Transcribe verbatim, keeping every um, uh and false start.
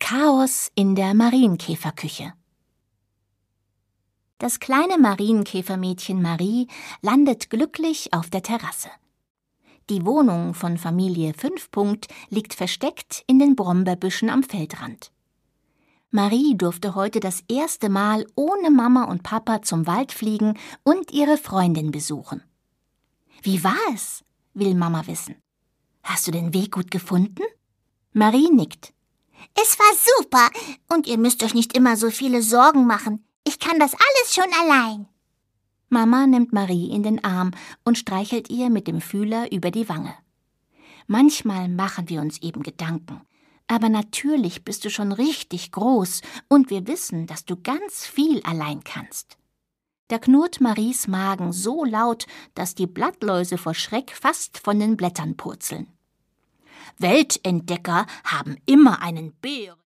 Chaos in der Marienkäferküche. Das kleine Marienkäfermädchen Marie landet glücklich auf der Terrasse. Die Wohnung von Familie Fünfpunkt liegt versteckt in den Brombeerbüschen am Feldrand. Marie durfte heute das erste Mal ohne Mama und Papa zum Wald fliegen und ihre Freundin besuchen. »Wie war es?« will Mama wissen. »Hast du den Weg gut gefunden?« Marie nickt. »Es war super und ihr müsst euch nicht immer so viele Sorgen machen. Ich kann das alles schon allein.« Mama nimmt Marie in den Arm und streichelt ihr mit dem Fühler über die Wange. »Manchmal machen wir uns eben Gedanken. Aber natürlich bist du schon richtig groß und wir wissen, dass du ganz viel allein kannst.« Da knurrt Maries Magen so laut, dass die Blattläuse vor Schreck fast von den Blättern purzeln. »Weltentdecker haben immer einen Bär.«